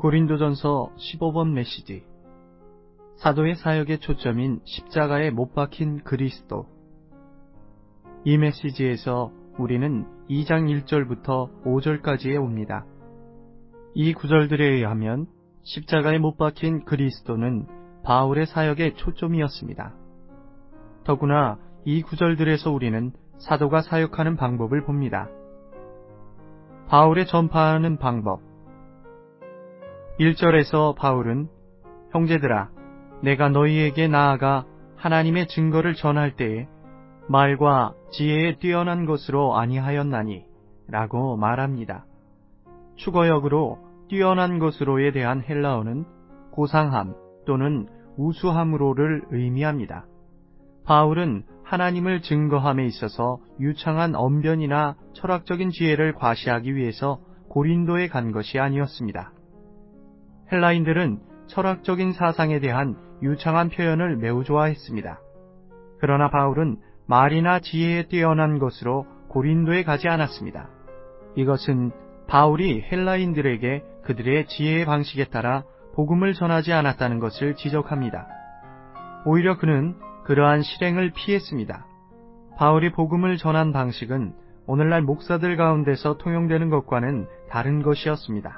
고린도전서 15번 메시지. 사도의 사역의 초점인 십자가에 못 박힌 그리스도. 이 메시지에서 우리는 2장 1절부터 5절까지에 옵니다. 이 구절들에 의하면 십자가에 못 박힌 그리스도는 바울의 사역의 초점이었습니다. 더구나 이 구절들에서 우리는 사도가 사역하는 방법을 봅니다. 바울의 전파하는 방법. 1절에서 바울은 형제들아, 내가 너희에게 나아가 하나님의 증거를 전할 때에 말과 지혜에 뛰어난 것으로 아니하였나니 라고 말합니다. 축어역으로 뛰어난 것으로에 대한 헬라어는 고상함 또는 우수함으로를 의미합니다. 바울은 하나님을 증거함에 있어서 유창한 언변이나 철학적인 지혜를 과시하기 위해서 고린도에 간 것이 아니었습니다. 헬라인들은 철학적인 사상에 대한 유창한 표현을 매우 좋아했습니다. 그러나 바울은 말이나 지혜에 뛰어난 것으로 고린도에 가지 않았습니다. 이것은 바울이 헬라인들에게 그들의 지혜의 방식에 따라 복음을 전하지 않았다는 것을 지적합니다. 오히려 그는 그러한 실행을 피했습니다. 바울이 복음을 전한 방식은 오늘날 목사들 가운데서 통용되는 것과는 다른 것이었습니다.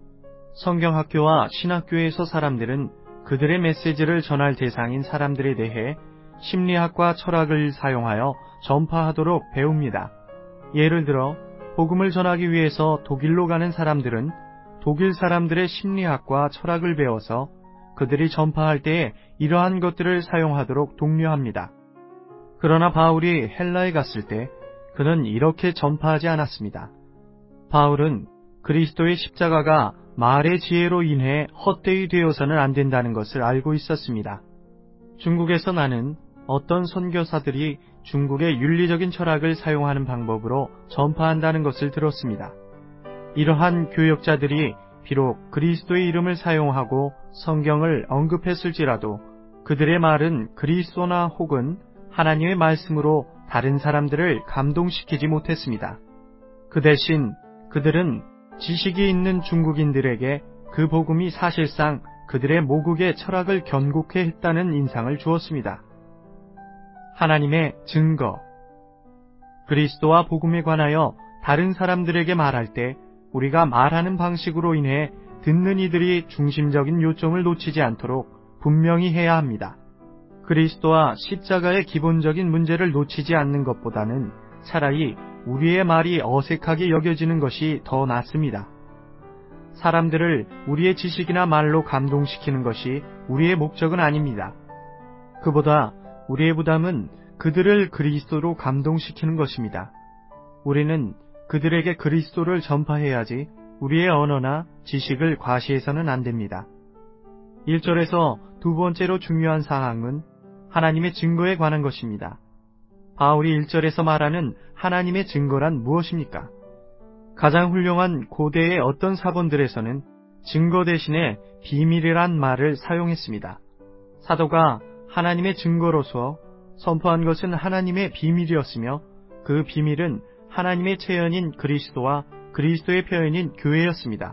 성경학교와 신학교에서 사람들은 그들의 메시지를 전할 대상인 사람들에 대해 심리학과 철학을 사용하여 전파하도록 배웁니다. 예를 들어 복음을 전하기 위해서 독일로 가는 사람들은 독일 사람들의 심리학과 철학을 배워서 그들이 전파할 때에 이러한 것들을 사용하도록 독려합니다. 그러나 바울이 헬라에 갔을 때 그는 이렇게 전파하지 않았습니다. 바울은 그리스도의 십자가가 말의 지혜로 인해 헛되이 되어서는 안 된다는 것을 알고 있었습니다. 중국에서 나는 어떤 선교사들이 중국의 윤리적인 철학을 사용하는 방법으로 전파한다는 것을 들었습니다. 이러한 교역자들이 비록 그리스도의 이름을 사용하고 성경을 언급했을지라도 그들의 말은 그리스도나 혹은 하나님의 말씀으로 다른 사람들을 감동시키지 못했습니다. 그 대신 그들은 지식이 있는 중국인들에게 그 복음이 사실상 그들의 모국의 철학을 견고케 했다는 인상을 주었습니다. 하나님의 증거. 그리스도와 복음에 관하여 다른 사람들에게 말할 때 우리가 말하는 방식으로 인해 듣는 이들이 중심적인 요점을 놓치지 않도록 분명히 해야 합니다. 그리스도와 십자가의 기본적인 문제를 놓치지 않는 것보다는 차라리 우리의 말이 어색하게 여겨지는 것이 더 낫습니다. 사람들을 우리의 지식이나 말로 감동시키는 것이 우리의 목적은 아닙니다. 그보다 우리의 부담은 그들을 그리스도로 감동시키는 것입니다. 우리는 그들에게 그리스도를 전파해야지 우리의 언어나 지식을 과시해서는 안 됩니다. 1절에서 두 번째로 중요한 사항은 하나님의 증거에 관한 것입니다. 바울이 1절에서 말하는 하나님의 증거란 무엇입니까? 가장 훌륭한 고대의 어떤 사본들에서는 증거 대신에 비밀이란 말을 사용했습니다. 사도가 하나님의 증거로서 선포한 것은 하나님의 비밀이었으며 그 비밀은 하나님의 체현인 그리스도와 그리스도의 표현인 교회였습니다.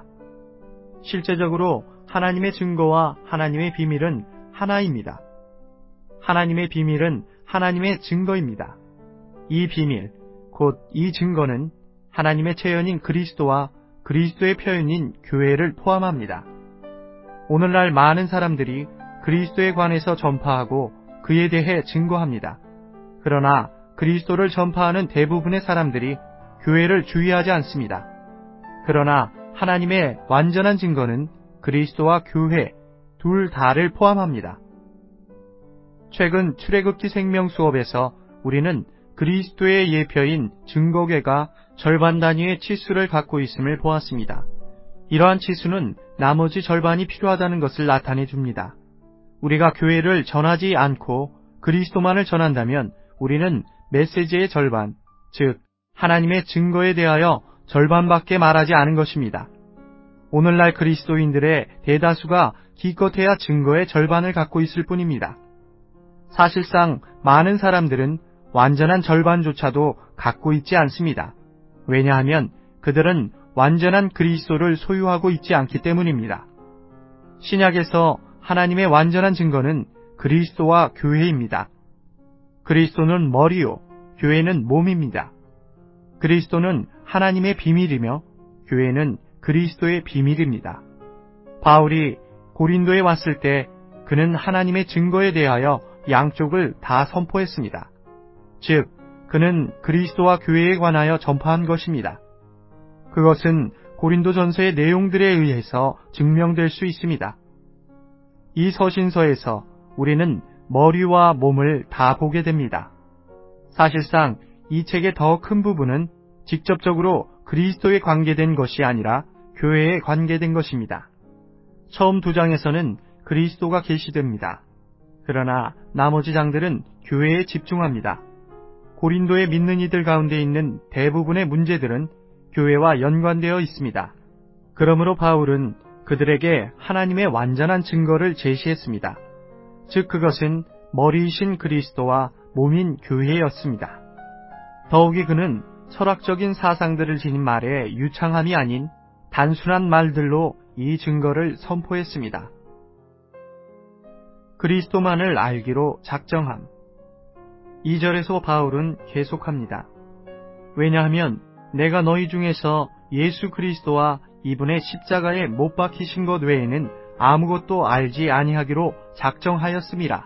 실제적으로 하나님의 증거와 하나님의 비밀은 하나입니다. 하나님의 비밀은 하나님의 증거입니다. 이 비밀, 곧 이 증거는 하나님의 체현인 그리스도와 그리스도의 표현인 교회를 포함합니다. 오늘날 많은 사람들이 그리스도에 관해서 전파하고 그에 대해 증거합니다. 그러나 그리스도를 전파하는 대부분의 사람들이 교회를 주의하지 않습니다. 그러나 하나님의 완전한 증거는 그리스도와 교회 둘 다를 포함합니다. 최근 출애굽기 생명 수업에서 우리는 그리스도의 예표인 증거궤가 절반 단위의 치수를 갖고 있음을 보았습니다. 이러한 치수는 나머지 절반이 필요하다는 것을 나타내 줍니다. 우리가 교회를 전하지 않고 그리스도만을 전한다면 우리는 메시지의 절반, 즉 하나님의 증거에 대하여 절반밖에 말하지 않은 것입니다. 오늘날 그리스도인들의 대다수가 기껏해야 증거의 절반을 갖고 있을 뿐입니다. 사실상 많은 사람들은 완전한 절반조차도 갖고 있지 않습니다. 왜냐하면 그들은 완전한 그리스도를 소유하고 있지 않기 때문입니다. 신약에서 하나님의 완전한 증거는 그리스도와 교회입니다. 그리스도는 머리요, 교회는 몸입니다. 그리스도는 하나님의 비밀이며 교회는 그리스도의 비밀입니다. 바울이 고린도에 왔을 때 그는 하나님의 증거에 대하여 양쪽을 다 선포했습니다. 즉, 그는 그리스도와 교회에 관하여 전파한 것입니다. 그것은 고린도전서의 내용들에 의해서 증명될 수 있습니다. 이 서신서에서 우리는 머리와 몸을 다 보게 됩니다. 사실상 이 책의 더 큰 부분은 직접적으로 그리스도에 관계된 것이 아니라 교회에 관계된 것입니다. 처음 2장에서는 그리스도가 계시됩니다. 그러나 나머지 장들은 교회에 집중합니다. 고린도에 믿는 이들 가운데 있는 대부분의 문제들은 교회와 연관되어 있습니다. 그러므로 바울은 그들에게 하나님의 완전한 증거를 제시했습니다. 즉 그것은 머리이신 그리스도와 몸인 교회였습니다. 더욱이 그는 철학적인 사상들을 지닌 말에 유창함이 아닌 단순한 말들로 이 증거를 선포했습니다. 그리스도만을 알기로 작정함. 2절에서 바울은 계속합니다. 왜냐하면 내가 너희 중에서 예수 그리스도와 이분의 십자가에 못 박히신 것 외에는 아무것도 알지 아니하기로 작정하였음이라.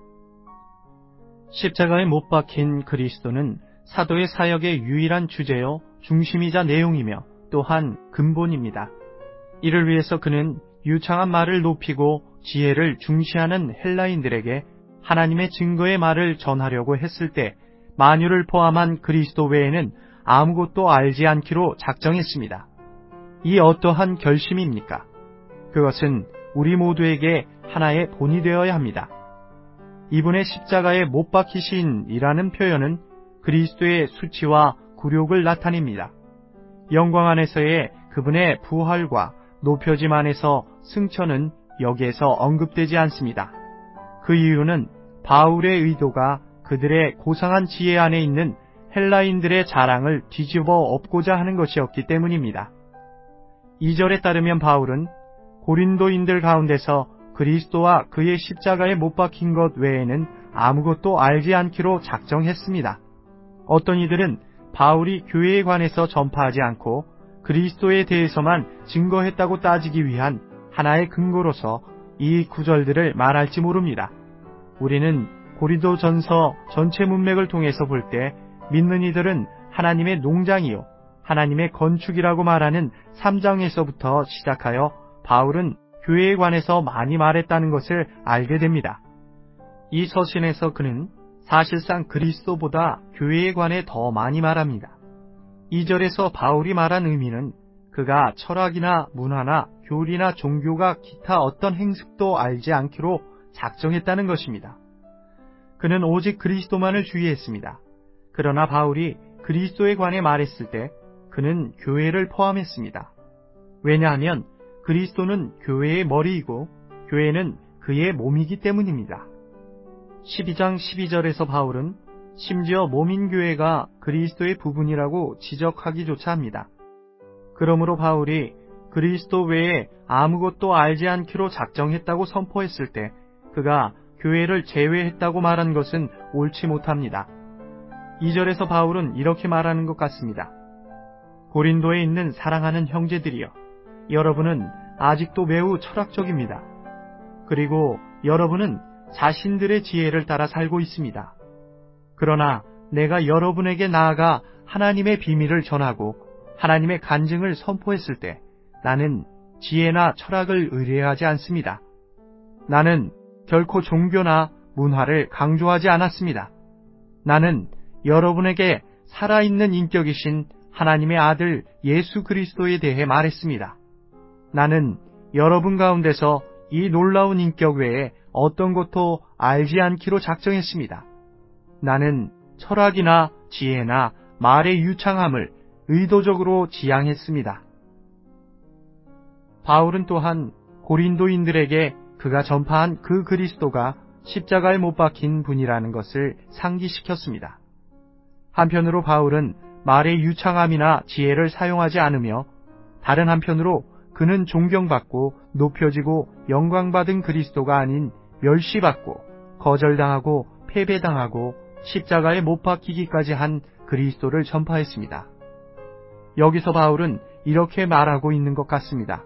십자가에 못 박힌 그리스도는 사도의 사역의 유일한 주제요 중심이자 내용이며 또한 근본입니다. 이를 위해서 그는 유창한 말을 높이고 지혜를 중시하는 헬라인들에게 하나님의 증거의 말을 전하려고 했을 때 만유를 포함한 그리스도 외에는 아무것도 알지 않기로 작정했습니다. 이 어떠한 결심입니까? 그것은 우리 모두에게 하나의 본이 되어야 합니다. 이분의 십자가에 못 박히신이라는 표현은 그리스도의 수치와 굴욕을 나타냅니다. 영광 안에서의 그분의 부활과 높여짐 안에서 승천은 여기에서 언급되지 않습니다. 그 이유는 바울의 의도가 그들의 고상한 지혜 안에 있는 헬라인들의 자랑을 뒤집어 엎고자 하는 것이었기 때문입니다. 2절에 따르면 바울은 고린도인들 가운데서 그리스도와 그의 십자가에 못 박힌 것 외에는 아무것도 알지 않기로 작정했습니다. 어떤 이들은 바울이 교회에 관해서 전파하지 않고 그리스도에 대해서만 증거했다고 따지기 위한 하나의 근거로서 이 구절들을 말할지 모릅니다. 우리는 고린도전서 전체 문맥을 통해서 볼 때 믿는 이들은 하나님의 농장이요 하나님의 건축이라고 말하는 3장에서부터 시작하여 바울은 교회에 관해서 많이 말했다는 것을 알게 됩니다. 이 서신에서 그는 사실상 그리스도보다 교회에 관해 더 많이 말합니다. 2절에서 바울이 말한 의미는 그가 철학이나 문화나 교리나 종교가 기타 어떤 행습도 알지 않기로 작정했다는 것입니다. 그는 오직 그리스도만을 주의했습니다. 그러나 바울이 그리스도에 관해 말했을 때 그는 교회를 포함했습니다. 왜냐하면 그리스도는 교회의 머리이고 교회는 그의 몸이기 때문입니다. 12장 12절에서 바울은 심지어 몸인 교회가 그리스도의 부분이라고 지적하기조차 합니다. 그러므로 바울이 그리스도 외에 아무것도 알지 않기로 작정했다고 선포했을 때 그가 교회를 제외했다고 말한 것은 옳지 못합니다. 2절에서 바울은 이렇게 말하는 것 같습니다. 고린도에 있는 사랑하는 형제들이여, 여러분은 아직도 매우 철학적입니다. 그리고 여러분은 자신들의 지혜를 따라 살고 있습니다. 그러나 내가 여러분에게 나아가 하나님의 비밀을 전하고 하나님의 간증을 선포했을 때 나는 지혜나 철학을 의뢰하지 않습니다. 나는 결코 종교나 문화를 강조하지 않았습니다. 나는 여러분에게 살아있는 인격이신 하나님의 아들 예수 그리스도에 대해 말했습니다. 나는 여러분 가운데서 이 놀라운 인격 외에 어떤 것도 알지 않기로 작정했습니다. 나는 철학이나 지혜나 말의 유창함을 의도적으로 지향했습니다. 바울은 또한 고린도인들에게 그가 전파한 그 그리스도가 십자가에 못 박힌 분이라는 것을 상기시켰습니다. 한편으로 바울은 말의 유창함이나 지혜를 사용하지 않으며 다른 한편으로 그는 존경받고 높여지고 영광받은 그리스도가 아닌 멸시받고 거절당하고 패배당하고 십자가에 못 박히기까지 한 그리스도를 전파했습니다. 여기서 바울은 이렇게 말하고 있는 것 같습니다.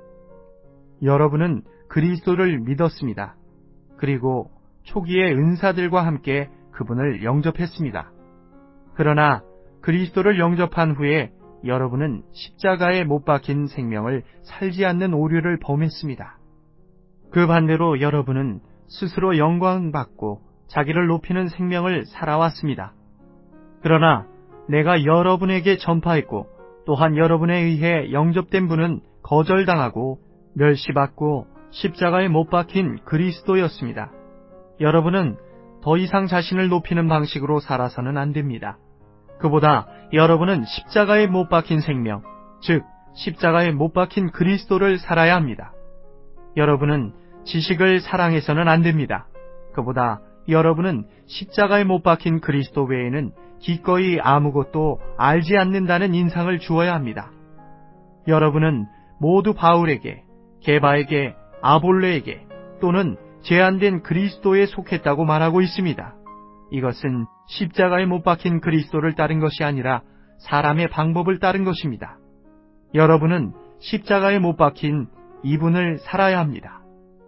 여러분은 그리스도를 믿었습니다. 그리고 초기의 은사들과 함께 그분을 영접했습니다. 그러나 그리스도를 영접한 후에 여러분은 십자가에 못 박힌 생명을 살지 않는 오류를 범했습니다. 그 반대로 여러분은 스스로 영광받고 자기를 높이는 생명을 살아왔습니다. 그러나 내가 여러분에게 전파했고 또한 여러분에 의해 영접된 분은 거절당하고 멸시받고 십자가에 못 박힌 그리스도였습니다. 여러분은 더 이상 자신을 높이는 방식으로 살아서는 안 됩니다. 그보다 여러분은 십자가에 못 박힌 생명, 즉 십자가에 못 박힌 그리스도를 살아야 합니다. 여러분은 지식을 사랑해서는 안 됩니다. 그보다 여러분은 십자가에 못 박힌 그리스도 외에는 기꺼이 아무것도 알지 않는다는 인상을 주어야 합니다. 여러분은 모두 바울에게, 게바에게, 아볼레에게 또는 제한된 그리스도에 속했다고 말하고 있습니다. 이것은 십자가에 못 박힌 그리스도를 따른 것이 아니라 사람의 방법을 따른 것입니다. 여러분은 십자가에 못 박힌 이분을 살아야 합니다.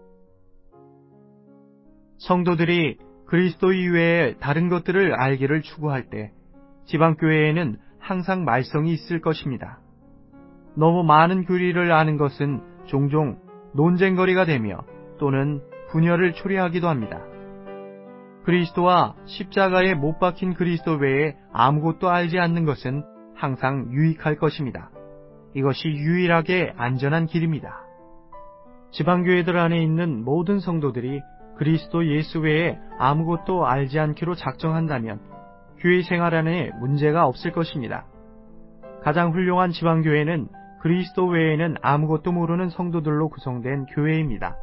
성도들이 그리스도 이외에 다른 것들을 알기를 추구할 때 지방교회에는 항상 말썽이 있을 것입니다. 너무 많은 교리를 아는 것은 종종 논쟁거리가 되며 또는 분열을 초래하기도 합니다. 그리스도와 십자가에 못 박힌 그리스도 외에 아무것도 알지 않는 것은 항상 유익할 것입니다. 이것이 유일하게 안전한 길입니다. 지방교회들 안에 있는 모든 성도들이 그리스도 예수 외에 아무것도 알지 않기로 작정한다면 교회 생활 안에 문제가 없을 것입니다. 가장 훌륭한 지방교회는 그리스도 외에는 아무것도 모르는 성도들로 구성된 교회입니다.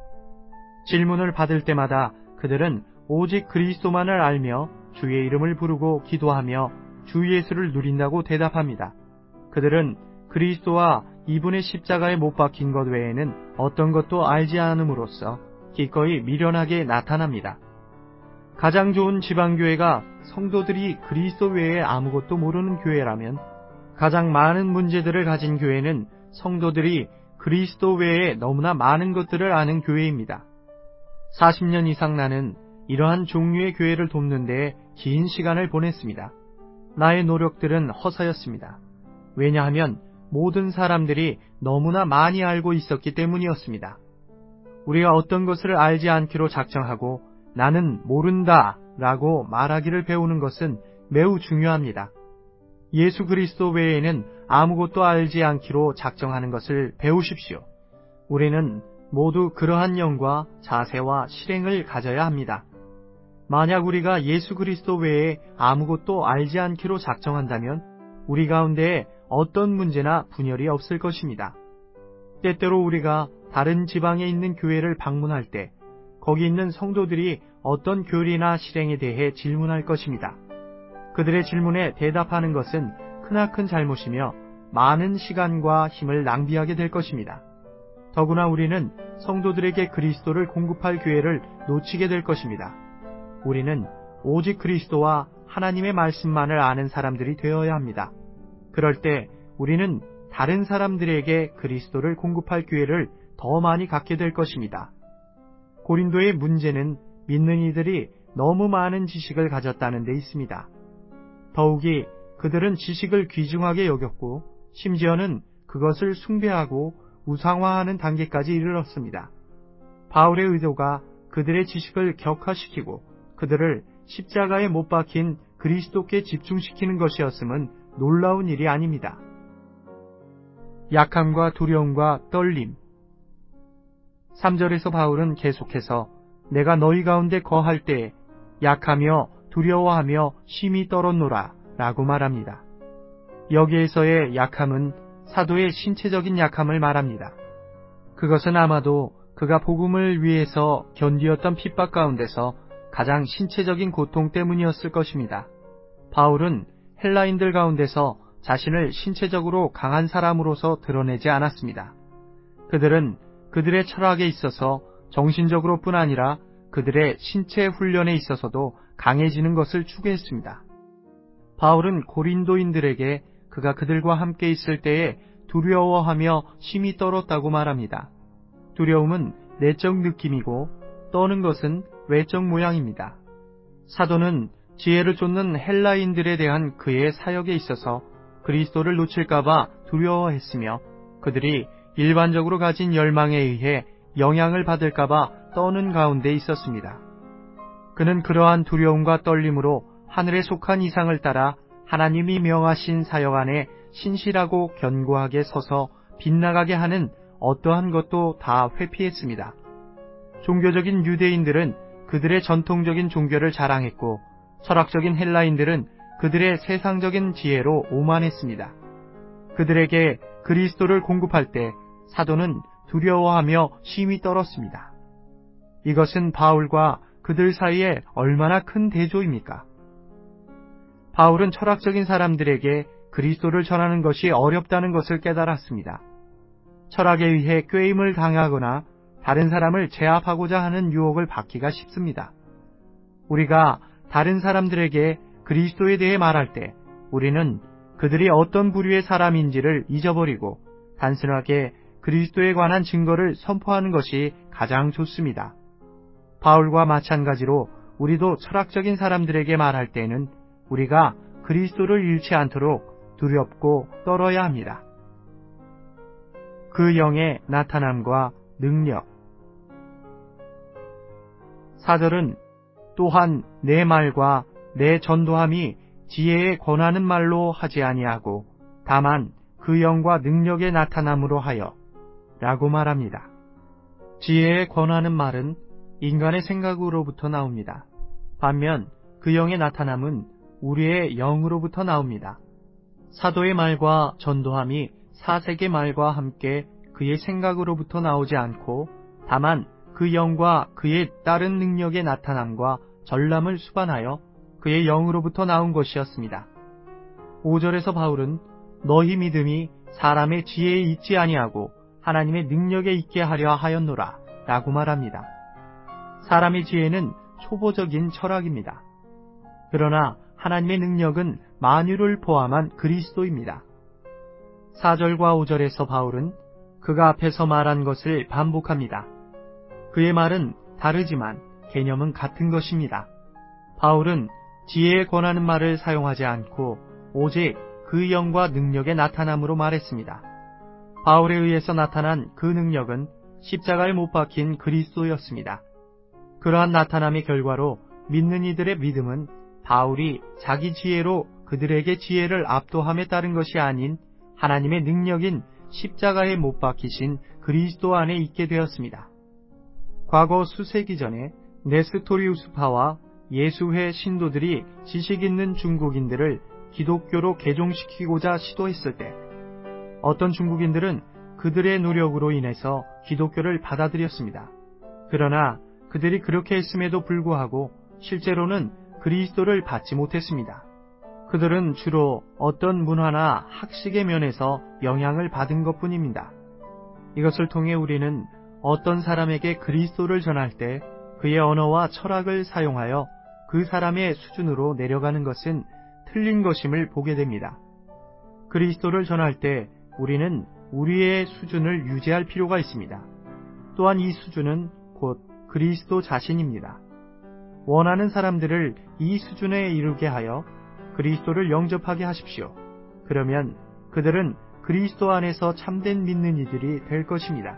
질문을 받을 때마다 그들은 오직 그리스도만을 알며 주의 이름을 부르고 기도하며 주 예수를 누린다고 대답합니다. 그들은 그리스도와 이분의 십자가에 못 박힌 것 외에는 어떤 것도 알지 않음으로써 기꺼이 미련하게 나타납니다. 가장 좋은 지방교회가 성도들이 그리스도 외에 아무것도 모르는 교회라면 가장 많은 문제들을 가진 교회는 성도들이 그리스도 외에 너무나 많은 것들을 아는 교회입니다. 40년 이상 나는 이러한 종류의 교회를 돕는 데 긴 시간을 보냈습니다. 나의 노력들은 허사였습니다. 왜냐하면 모든 사람들이 너무나 많이 알고 있었기 때문이었습니다. 우리가 어떤 것을 알지 않기로 작정하고 나는 모른다 라고 말하기를 배우는 것은 매우 중요합니다. 예수 그리스도 외에는 아무것도 알지 않기로 작정하는 것을 배우십시오. 우리는 모두 그러한 영과 자세와 실행을 가져야 합니다. 만약 우리가 예수 그리스도 외에 아무것도 알지 않기로 작정한다면 우리 가운데에 어떤 문제나 분열이 없을 것입니다. 때때로 우리가 다른 지방에 있는 교회를 방문할 때 거기 있는 성도들이 어떤 교리나 실행에 대해 질문할 것입니다. 그들의 질문에 대답하는 것은 크나큰 잘못이며 많은 시간과 힘을 낭비하게 될 것입니다. 더구나 우리는 성도들에게 그리스도를 공급할 기회를 놓치게 될 것입니다. 우리는 오직 그리스도와 하나님의 말씀만을 아는 사람들이 되어야 합니다. 그럴 때 우리는 다른 사람들에게 그리스도를 공급할 기회를 더 많이 갖게 될 것입니다. 고린도의 문제는 믿는 이들이 너무 많은 지식을 가졌다는 데 있습니다. 더욱이 그들은 지식을 귀중하게 여겼고 심지어는 그것을 숭배하고 우상화하는 단계까지 이르렀습니다. 바울의 의도가 그들의 지식을 격화시키고 그들을 십자가에 못 박힌 그리스도께 집중시키는 것이었음은 놀라운 일이 아닙니다. 약함과 두려움과 떨림. 3절에서 바울은 계속해서 내가 너희 가운데 거할 때 약하며 두려워하며 심히 떨었노라 라고 말합니다. 여기에서의 약함은 사도의 신체적인 약함을 말합니다. 그것은 아마도 그가 복음을 위해서 견디었던 핍박 가운데서 가장 신체적인 고통 때문이었을 것입니다. 바울은 헬라인들 가운데서 자신을 신체적으로 강한 사람으로서 드러내지 않았습니다. 그들은 그들의 철학에 있어서 정신적으로뿐 아니라 그들의 신체 훈련에 있어서도 강해지는 것을 추구했습니다. 바울은 고린도인들에게 그가 그들과 함께 있을 때에 두려워하며 심히 떨었다고 말합니다. 두려움은 내적 느낌이고 떠는 것은 외적 모양입니다. 사도는 지혜를 쫓는 헬라인들에 대한 그의 사역에 있어서 그리스도를 놓칠까봐 두려워했으며 그들이 일반적으로 가진 열망에 의해 영향을 받을까봐 떠는 가운데 있었습니다. 그는 그러한 두려움과 떨림으로 하늘에 속한 이상을 따라 하나님이 명하신 사역 안에 신실하고 견고하게 서서 빗나가게 하는 어떠한 것도 다 회피했습니다. 종교적인 유대인들은 그들의 전통적인 종교를 자랑했고 철학적인 헬라인들은 그들의 세상적인 지혜로 오만했습니다. 그들에게 그리스도를 공급할 때 사도는 두려워하며 심히 떨었습니다. 이것은 바울과 그들 사이에 얼마나 큰 대조입니까? 바울은 철학적인 사람들에게 그리스도를 전하는 것이 어렵다는 것을 깨달았습니다. 철학에 의해 꾀임을 당하거나 다른 사람을 제압하고자 하는 유혹을 받기가 쉽습니다. 우리가 다른 사람들에게 그리스도에 대해 말할 때 우리는 그들이 어떤 부류의 사람인지를 잊어버리고 단순하게 그리스도에 관한 증거를 선포하는 것이 가장 좋습니다. 바울과 마찬가지로 우리도 철학적인 사람들에게 말할 때에는 우리가 그리스도를 잃지 않도록 두렵고 떨어야 합니다. 그 영의 나타남과 능력. 4절은 또한 내 말과 내 전도함이 지혜에 권하는 말로 하지 아니하고 다만 그 영과 능력의 나타남으로 하여 라고 말합니다. 지혜에 권하는 말은 인간의 생각으로부터 나옵니다. 반면 그 영의 나타남은 우리의 영으로부터 나옵니다. 사도의 말과 전도함이 사색의 말과 함께 그의 생각으로부터 나오지 않고 다만 그 영과 그의 다른 능력의 나타남과 전람을 수반하여 그의 영으로부터 나온 것이었습니다. 5절에서 바울은 너희 믿음이 사람의 지혜에 있지 아니하고 하나님의 능력에 있게 하려 하였노라 라고 말합니다. 사람의 지혜는 초보적인 철학입니다. 그러나 하나님의 능력은 만유를 포함한 그리스도입니다. 4절과 5절에서 바울은 그가 앞에서 말한 것을 반복합니다. 그의 말은 다르지만 개념은 같은 것입니다. 바울은 지혜에 권하는 말을 사용하지 않고 오직 그 영과 능력의 나타남으로 말했습니다. 바울에 의해서 나타난 그 능력은 십자가에 못 박힌 그리스도였습니다. 그러한 나타남의 결과로 믿는 이들의 믿음은 바울이 자기 지혜로 그들에게 지혜를 압도함에 따른 것이 아닌 하나님의 능력인 십자가에 못 박히신 그리스도 안에 있게 되었습니다. 과거 수세기 전에 네스토리우스파와 예수회 신도들이 지식 있는 중국인들을 기독교로 개종시키고자 시도했을 때 어떤 중국인들은 그들의 노력으로 인해서 기독교를 받아들였습니다. 그러나 그들이 그렇게 했음에도 불구하고 실제로는 그리스도를 받지 못했습니다. 그들은 주로 어떤 문화나 학식의 면에서 영향을 받은 것뿐입니다. 이것을 통해 우리는 어떤 사람에게 그리스도를 전할 때 그의 언어와 철학을 사용하여 그 사람의 수준으로 내려가는 것은 틀린 것임을 보게 됩니다. 그리스도를 전할 때 우리는 우리의 수준을 유지할 필요가 있습니다. 또한 이 수준은 곧 그리스도 자신입니다. 원하는 사람들을 이 수준에 이르게 하여 그리스도를 영접하게 하십시오. 그러면 그들은 그리스도 안에서 참된 믿는 이들이 될 것입니다.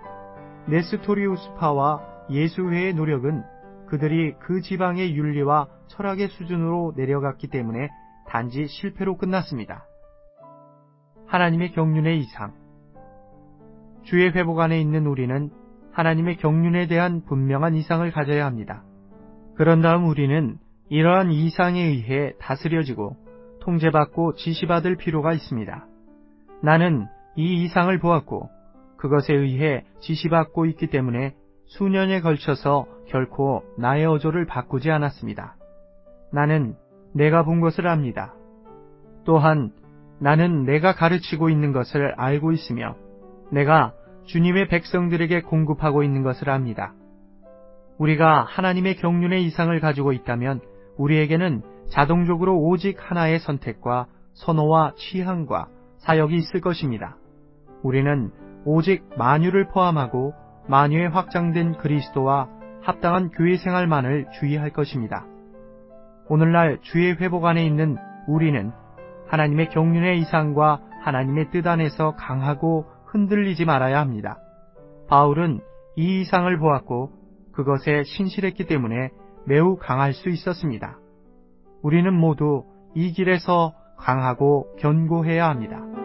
네스토리우스파와 예수회의 노력은 그들이 그 지방의 윤리와 철학의 수준으로 내려갔기 때문에 단지 실패로 끝났습니다. 하나님의 경륜의 이상. 주의 회복 안에 있는 우리는 하나님의 경륜에 대한 분명한 이상을 가져야 합니다. 그런 다음 우리는 이러한 이상에 의해 다스려지고 통제받고 지시받을 필요가 있습니다. 나는 이 이상을 보았고 그것에 의해 지시받고 있기 때문에 수년에 걸쳐서 결코 나의 어조를 바꾸지 않았습니다. 나는 내가 본 것을 압니다. 또한 나는 내가 가르치고 있는 것을 알고 있으며 내가 주님의 백성들에게 공급하고 있는 것을 압니다. 우리가 하나님의 경륜의 이상을 가지고 있다면 우리에게는 자동적으로 오직 하나의 선택과 선호와 취향과 사역이 있을 것입니다. 우리는 오직 만유를 포함하고 만유에 확장된 그리스도와 합당한 교회 생활만을 주의할 것입니다. 오늘날 주의 회복 안에 있는 우리는 하나님의 경륜의 이상과 하나님의 뜻 안에서 강하고 흔들리지 말아야 합니다. 바울은 이 이상을 보았고 그것에 신실했기 때문에 매우 강할 수 있었습니다. 우리는 모두 이 길에서 강하고 견고해야 합니다.